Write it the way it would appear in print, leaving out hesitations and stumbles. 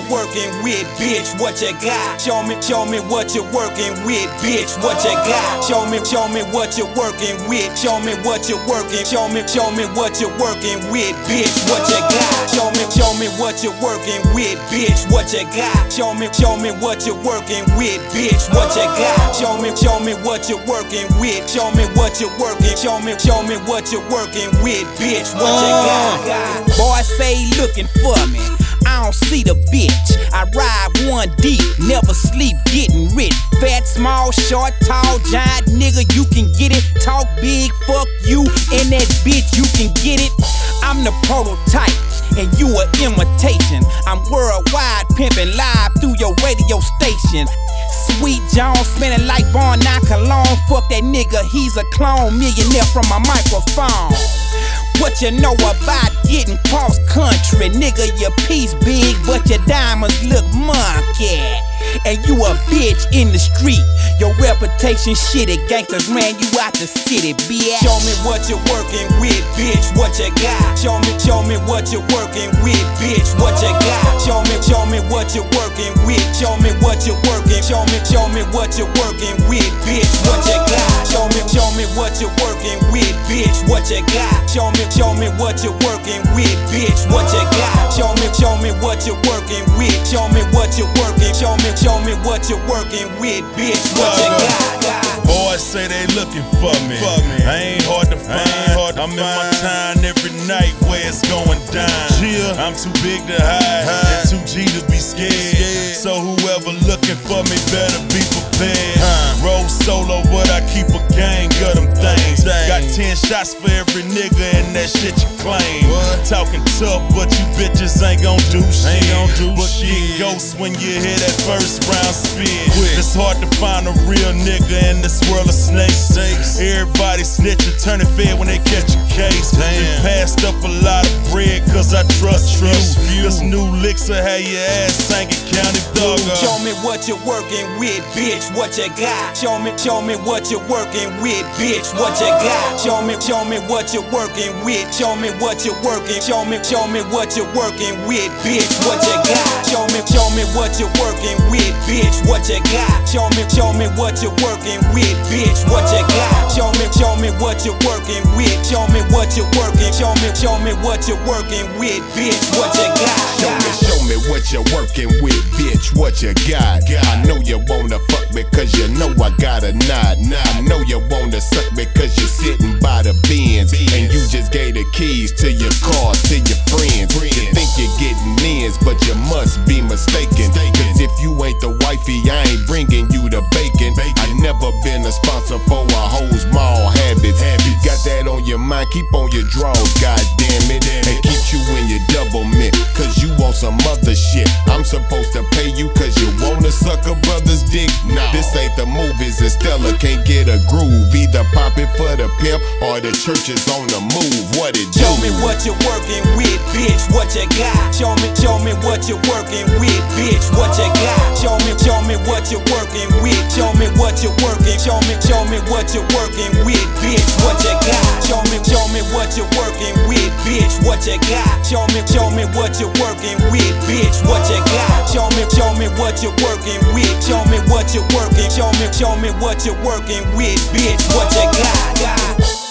you're working with, bitch. What you got? Show me what you're working with, bitch. What you got? Show me what you're working with. Show me what you're working. Show me what you're working with, bitch. What you got? Show me what you're working with, bitch. What you got? Show me what you're working with, bitch. What you got? Show me what you're working with. Show me what you're working. Show me what you're working with, bitch. What you got? Boys say looking for me. I don't see the bitch. I ride one deep, never sleep, getting rich. Fat, small, short, tall, giant, nigga, you can get it. Talk big, fuck you, and that bitch, you can get it. I'm the prototype, and you an imitation. I'm worldwide, pimping live through your radio station. Sweet Jones, smelling like Bon Cologne. Fuck that nigga, he's a clone, millionaire from my microphone. What you know about getting cross country? Nigga, your piece big, but your diamonds look monkey. And you a bitch in the street. Your reputation shitty, gangsters ran you out the city, bitch. Show me what you're working with, bitch. What you got? Show me what you're working with, bitch. What you got? Show me what you're working with. Show me what you're working. Show me what you're working with, bitch. What you got? Show me what you're working with, bitch. What you got? Show me what you're working with, bitch. What you got? Show me what you're working with. Show me what you're working. Show me what you're working with, bitch. What you got? Boys say they looking for me. I ain't hard to find. I'm in my time every night where it's going down. I'm too big to hide and too G to be scared. So whoever looking for me better be prepared. Roll solo, but I keep a gang of them things. Got 10 shots for every nigga and that shit you claim. Talking tough, but you bitches ain't gon' do shit. But get ghosts when you hear that first round spin. It's hard to find a real nigga in this world of snakes. Everybody snitching, turning fair when they catch a case. Been passed up a lot of bread cause I trust you. This new licks will have your ass singing County Thugger. Show me what you're working with, bitch. What you got? Show me what you're working with, bitch. What you got? Show me what you're working with. Show me what you're working. Show me what you're working with, bitch. What you got? Show me what you're working with, bitch. What you got? Show me what you're working with, bitch. What you got? Show me what you're working with. Show me what you're working. Show me what you're working with, bitch. What you got? Show me what you're working with, bitch. What you got? I know you wanna fuck because you know I got a nod. I know you wanna suck because you're sitting by the Benz and you just gave the keys to your car to your friends. You think you're getting ends, but you must be mistaken. Cause if you ain't the wifey, I ain't bringing you the bacon. I never been a sponsor for a hoe's mall habits. You got that on your mind, keep on your drawers, goddammit. And keep you in your double mint, cause you want some other shit. I'm supposed to pay you cause you wanna suck a brother's dick? No, this ain't the movies and Stella can't get a groove. Either pop it for the pimp or the church is on the move. What it do? Show me what you're working with, bitch. What you got? Show me what you're working with, bitch. What you got? Show me what you're working with. Show me what you're working. Show me what you're working with, bitch. What you got? Show me what you're working with, bitch. What you got? Show me what you're working with, bitch. What you got? Show me what you're working with. Show me what you're working. Show me what you're working with, bitch. What you got?